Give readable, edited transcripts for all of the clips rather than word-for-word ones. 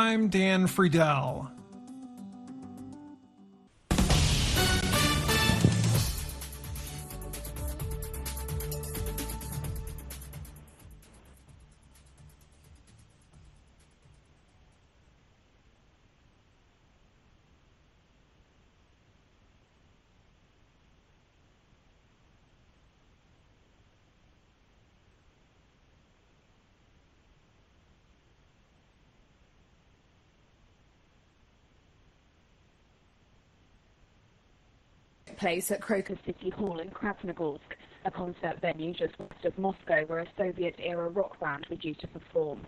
I'm Dan Friedel. Place at Crocus City Hall in Krasnogorsk, a concert venue just west of Moscow where a Soviet-era rock band were due to perform.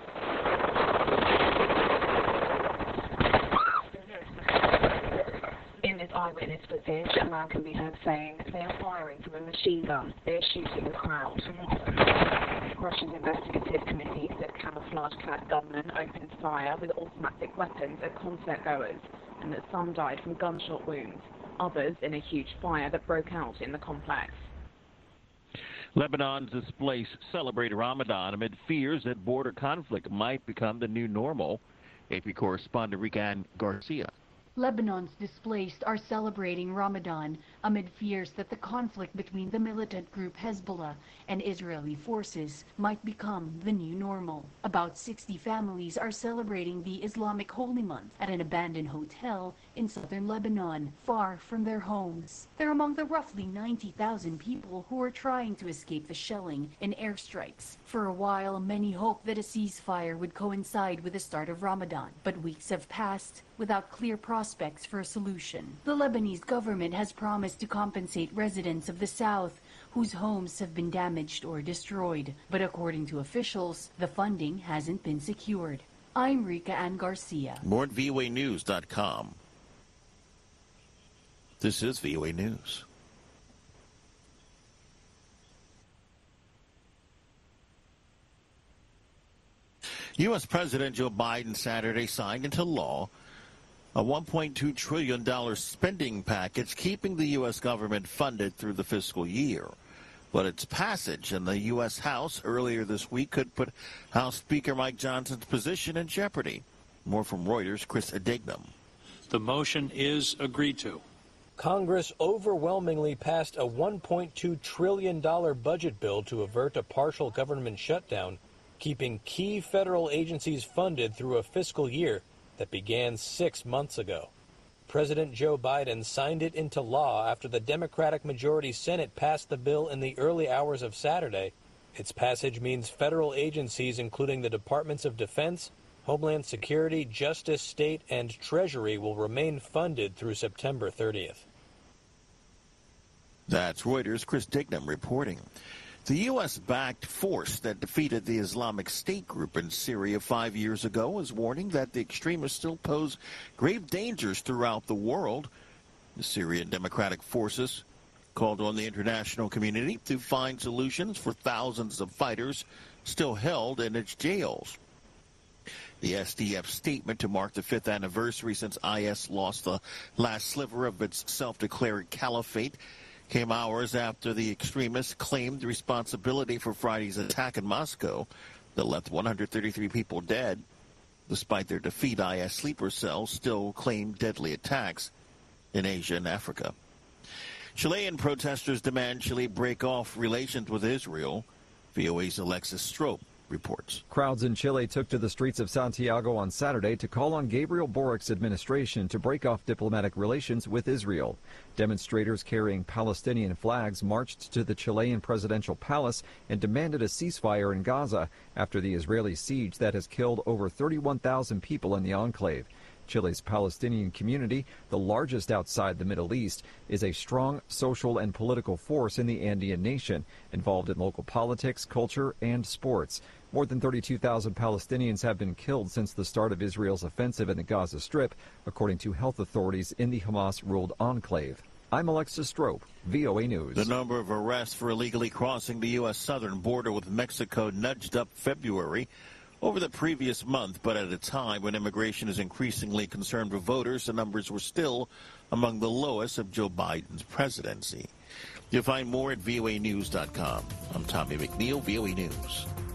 In this eyewitness footage, a man can be heard saying, "They are firing from a machine gun. They are shooting the crowd." Russia's investigative committee said camouflage-clad gunmen opened fire with automatic weapons at concert-goers and that some died from gunshot wounds. Others in a huge fire that broke out in the complex. Lebanon's displaced celebrate Ramadan amid fears that border conflict might become the new normal. AP correspondent Rika Garcia. Lebanon's displaced are celebrating Ramadan amid fears that the conflict between the militant group Hezbollah and Israeli forces might become the new normal. About 60 families are celebrating the Islamic Holy Month at an abandoned hotel in southern Lebanon, far from their homes. They're among the roughly 90,000 people who are trying to escape the shelling and airstrikes. For a while, many hoped that a ceasefire would coincide with the start of Ramadan, but weeks have passed without clear prospects for a solution. The Lebanese government has promised to compensate residents of the south whose homes have been damaged or destroyed. But according to officials, the funding hasn't been secured. I'm Rika Ann Garcia. More at voanews.com. This is VOA News. U.S. President Joe Biden Saturday signed into law a $1.2 trillion spending package keeping the U.S. government funded through the fiscal year. But its passage in the U.S. House earlier this week could put House Speaker Mike Johnson's position in jeopardy. More from Reuters' Chris Adignam. The motion is agreed to. Congress overwhelmingly passed a $1.2 trillion budget bill to avert a partial government shutdown, keeping key federal agencies funded through a fiscal year that began 6 months ago. President Joe Biden signed it into law after the Democratic majority Senate passed the bill in the early hours of Saturday. Its passage means federal agencies, including the Departments of Defense, Homeland Security, Justice, State, and Treasury, will remain funded through September 30th. That's Reuters' Chris Dignam reporting. The U.S.-backed force that defeated the Islamic State group in Syria 5 years ago is warning that the extremists still pose grave dangers throughout the world. The Syrian Democratic Forces called on the international community to find solutions for thousands of fighters still held in its jails. The SDF statement to mark the 5th anniversary since IS lost the last sliver of its self-declared caliphate came hours after the extremists claimed responsibility for Friday's attack in Moscow that left 133 people dead. Despite their defeat, IS sleeper cells still claim deadly attacks in Asia and Africa. Chilean protesters demand Chile break off relations with Israel. VOA's Alexis Strope reports. Crowds in Chile took to the streets of Santiago on Saturday to call on Gabriel Boric's administration to break off diplomatic relations with Israel. Demonstrators carrying Palestinian flags marched to the Chilean presidential palace and demanded a ceasefire in Gaza after the Israeli siege that has killed over 31,000 people in the enclave. Chile's Palestinian community, the largest outside the Middle East, is a strong social and political force in the Andean nation, involved in local politics, culture, and sports. More than 32,000 Palestinians have been killed since the start of Israel's offensive in the Gaza Strip, according to health authorities in the Hamas-ruled enclave. I'm Alexis Strope, VOA News. The number of arrests for illegally crossing the U.S. southern border with Mexico nudged up February over the previous month, but at a time when immigration is increasingly concerned with voters, the numbers were still among the lowest of Joe Biden's presidency. You'll find more at voanews.com. I'm Tommy McNeil, VOA News.